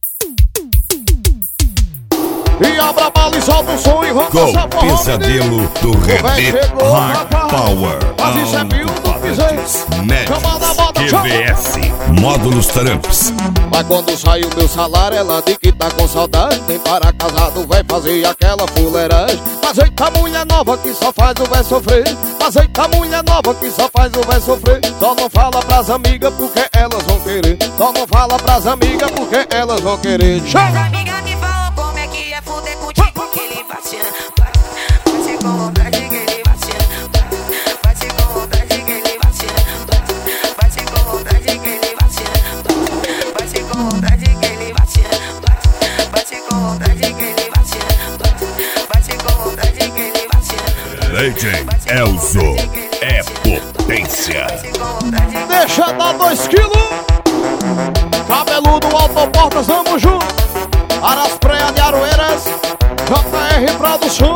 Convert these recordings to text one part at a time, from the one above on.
E abra a bala e solta o som e vamos Go, dançar forró, pesadelo do Rebê Hard Power. Mas isso é mil do piseiro. Chamada bota, QVS, módulos Tramps. Mas quando sai o meu salário, ela diz que tá com saudade. Nem para casado vai fazer aquela fuleiragem. Mas eita mulher nova que só faz o véi sofrer. Mas eita mulher nova que só faz o véi sofrer. Só não fala pras amigas porque elas vão querer. Só não fala pras amigas porque elas vão querer. As amigas me falam como é que é fuder contigo que ele vacina. Vai ser com vontade que ele vacina. Vai ser com vontade que ele vacina. Vai ser com vontade que ele vacina. Vai ser com vontade que ele vacina. Vai ser com vontade que ele vacina. Vai ser com vontade que ele vacina. Legend Elzo é potência. Deixa dar 2 quilos. Cabeludo, autoportas, vamos junto. Araspreia de Aroeiras, JR Produção.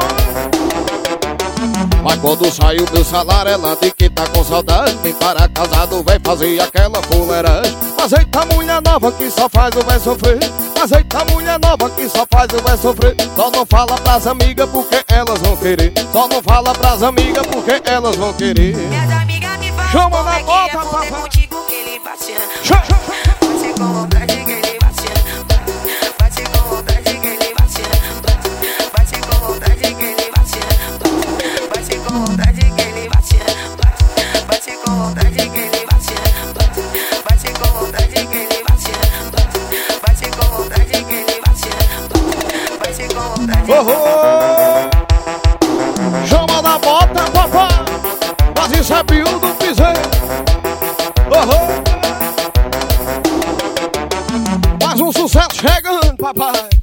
Mas quando sai o meu salário, ela diz que tá com saudade. Nem para casado vai fazer aquela fuleiragem. Mas eita mulher nova que só faz o véi sofrer. Mas eita mulher nova que só faz o véi sofrer. Só não fala pras amigas porque elas vão querer. Só não fala pras amigas porque elas vão querer. Minhas amigas me falam Chama como na é que é bota, fuder papai. contigo que ele vacina. Chama. Vai ser com vontade que ele vacina. Vai ser com vontade que ele vacina. Vai ser com vontade que ele vacina. Vai ser com vontade que ele vacina. Vai ser com vontade que ele vacina. Vai ser com vontade que ele vacina. Vai ser com vontade que ele vacina. Vai ser com vontade. Chama na bota, papai. Mas isso é pio do piseiro. Mais um sucesso chegando, papai.